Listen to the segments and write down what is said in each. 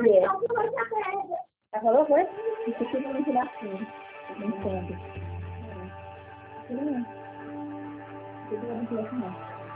Ela falou, foi? Isso aqui não me dá assim. Eu não entendo. Tudo bem. Tudo bem, não queria não.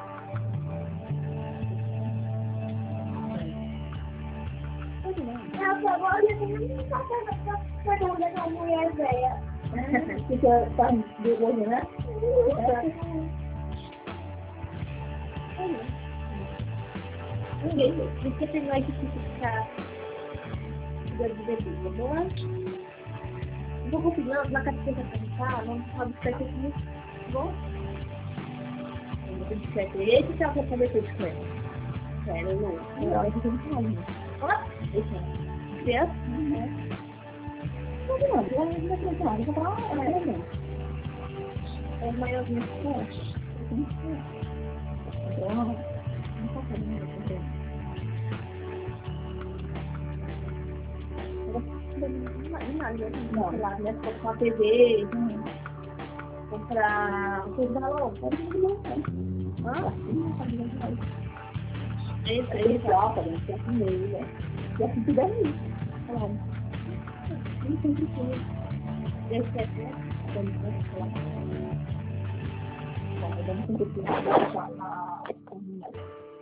Não, mulher velha. Fica tá de né? Ninguém. Você tem mais que ficar de bebida, bom? Não vou conseguir na categoria cantar, não sabe se é que muito bom. Esse que é o que eu comecei de comer. Sério, não. Não, esse que eu não falo. Ó, esse é. Criança? Não, não vou falar, é maiorzinho forte. Não posso fazer não, lá, né? Comprar uma TV, comprar coisa da loja. Ele troca, né? Que é assim mesmo, né? E assim tudo é isso. Claro. Não sempre tudo. Esse é até quando você fala. Bom, eu não sempre tudo na comunidade.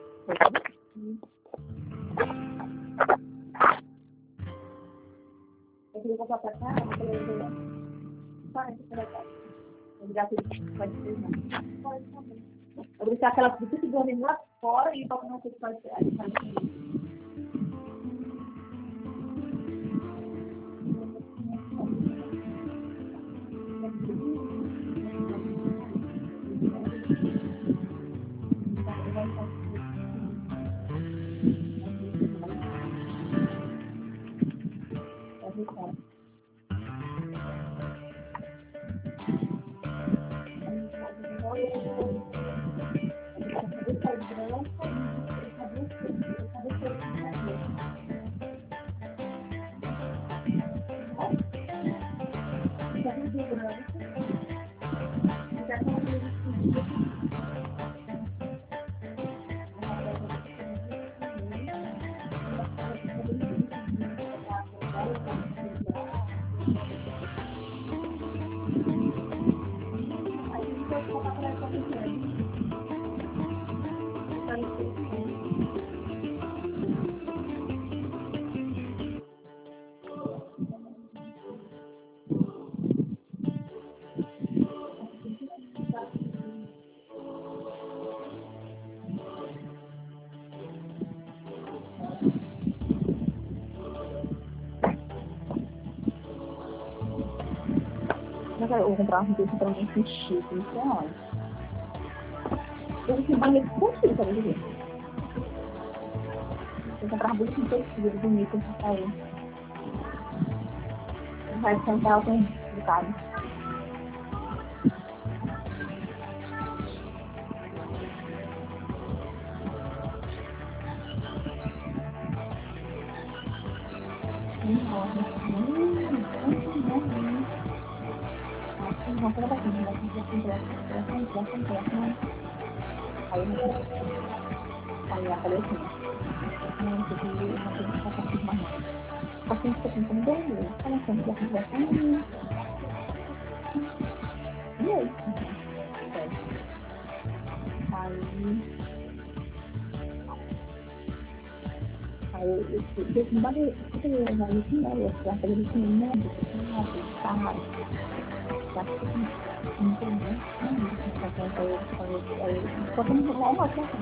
Eu queria voltar pra cá, eu falei, vai, pra cá. Eu ligar tudo, pode ser, não. Pode ser. Eu vou deixar aquela fruta que dorme lá fora e colocar uma coisa para trás. Eu vou comprar um desse pra mim com chique, não sei onde. Eu vou comprar esse com chique, pra ver. Vou comprar um desse com tecido bonito pra sair. Vai sentar com o bocado. Não, pera bastante, aí eu falei assim, não, porque uma coisa que está passando mais não. O paciente está tentando dormir, fala assim, já conversando, e aí? Aí eu não vai isso não, eu já falei isso não, tá, entendeu? Só que não vai uma coisa,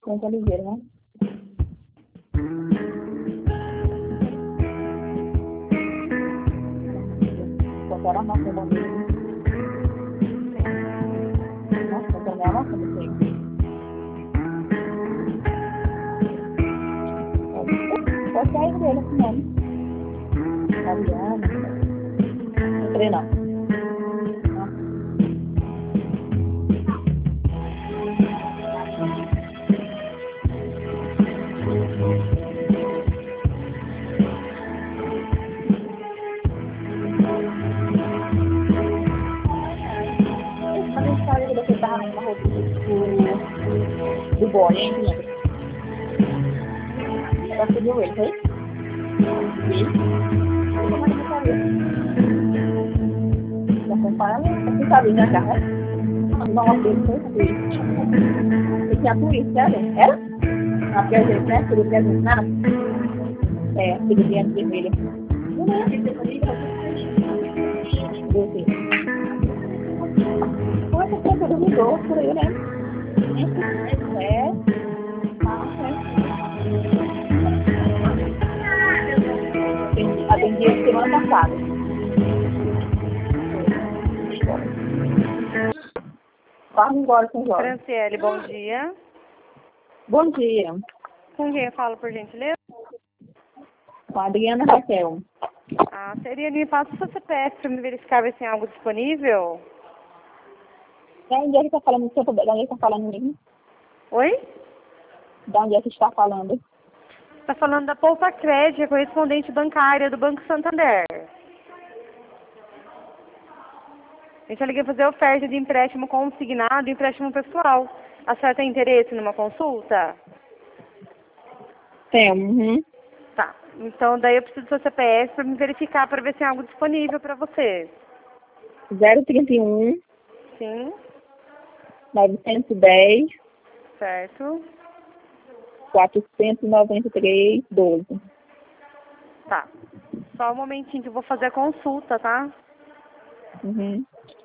Conta ligeiro, né? Contaram a nossa bandeira. Nossa, contaram a nossa bandeira. Pode sair dele esse nome. Fabiana. Não entrei não. A mensagem que você estava na roupa do boy, hein, lembra? Ela subiu ele, foi? E? Como é que você sabia? Já acompanha, você sabia, né, cara? Não, dele foi assim. E tinha polícia, era? Não, porque a gente, né? Filho de Jesus, nada. É, filho de Jesus vermelho. Como é que você tudo mudou por aí, né? É. Atendi semana passada. Vamos embora com o Jorge. Franciele, bom dia. Bom dia. Com quem eu falo, por gentileza? Com a Adriana Raquel. Seria me passa o seu CPF para me verificar ver se tem algo disponível? De onde é que está falando? De onde é que está falando mesmo? Oi? De onde é que está falando? Está falando da Poupa Crédito, correspondente bancária do Banco Santander. A gente liga fazer oferta de empréstimo consignado e empréstimo pessoal. A senhora tem interesse numa consulta? Tem. Uhum. Tá. Então, daí eu preciso do seu CPF para me verificar, para ver se tem algo disponível para você. 031 Sim. 910 Certo. 493 12. Tá. Só um momentinho que eu vou fazer a consulta, tá? Uhum.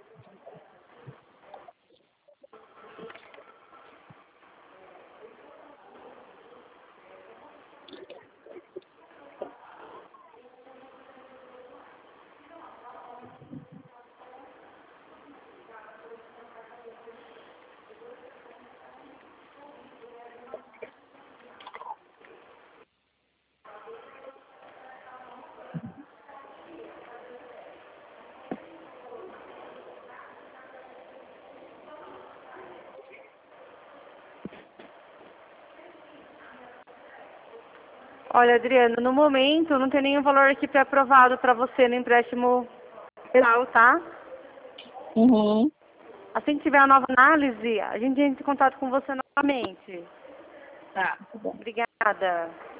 Olha, Adriana, no momento não tem nenhum valor aqui pré-aprovado para você no empréstimo real, tá? Uhum. Assim que tiver a nova análise, a gente entra em contato com você novamente. Tá bom. Obrigada.